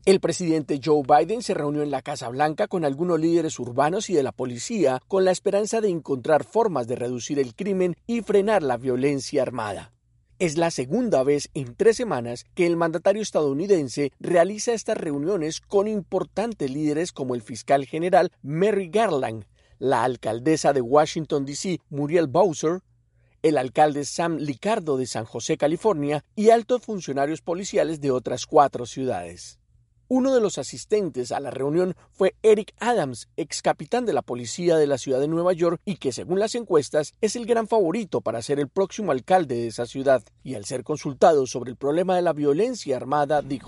El presidente Joe Biden se reunió en la Casa Blanca con algunos líderes urbanos y de la policía con la esperanza de encontrar formas de reducir el crimen y frenar la violencia armada. Es la segunda vez en 3 semanas que el mandatario estadounidense realiza estas reuniones con importantes líderes como el fiscal general Merrick Garland, la alcaldesa de Washington, D.C., Muriel Bowser, el alcalde Sam Liccardo de San José, California, y altos funcionarios policiales de otras 4 ciudades. Uno de los asistentes a la reunión fue Eric Adams, ex capitán de la policía de la ciudad de Nueva York y que, según las encuestas, es el gran favorito para ser el próximo alcalde de esa ciudad. Y al ser consultado sobre el problema de la violencia armada, dijo: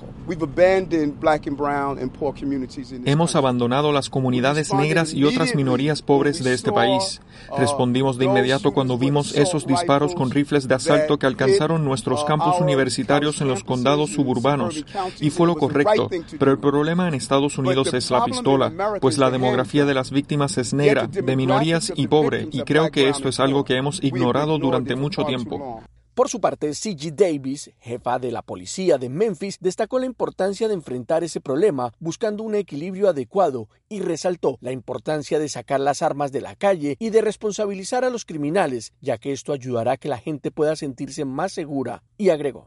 Hemos abandonado las comunidades negras y otras minorías pobres de este país. Respondimos de inmediato cuando vimos esos disparos con rifles de asalto que alcanzaron nuestros campus universitarios en los condados suburbanos, y fue lo correcto. Pero el problema en Estados Unidos es la pistola, pues la demografía de las víctimas es negra, de minorías y pobre, y creo que esto es algo que hemos ignorado durante mucho tiempo. Por su parte, C.G. Davis, jefa de la policía de Memphis, destacó la importancia de enfrentar ese problema buscando un equilibrio adecuado y resaltó la importancia de sacar las armas de la calle y de responsabilizar a los criminales, ya que esto ayudará a que la gente pueda sentirse más segura. Y agregó: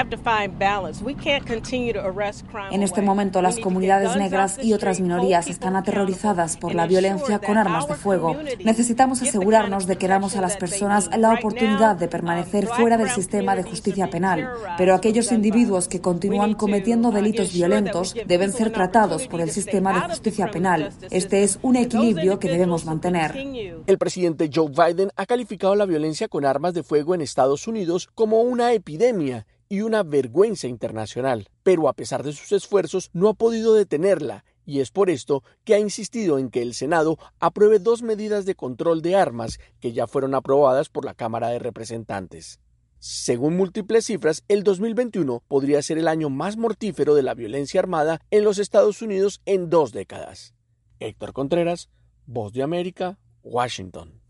En este momento, las comunidades negras y otras minorías están aterrorizadas por la violencia con armas de fuego. Necesitamos asegurarnos de que damos a las personas la oportunidad de permanecer fuera del sistema de justicia penal, pero aquellos individuos que continúan cometiendo delitos violentos deben ser tratados por el sistema de justicia penal. Este es un equilibrio que debemos mantener. El presidente Joe Biden ha calificado la violencia con armas de fuego en Estados Unidos como una epidemia y una vergüenza internacional, pero a pesar de sus esfuerzos no ha podido detenerla. Y es por esto que ha insistido en que el Senado apruebe 2 medidas de control de armas que ya fueron aprobadas por la Cámara de Representantes. Según múltiples cifras, el 2021 podría ser el año más mortífero de la violencia armada en los Estados Unidos en 2 décadas. Héctor Contreras, Voz de América, Washington.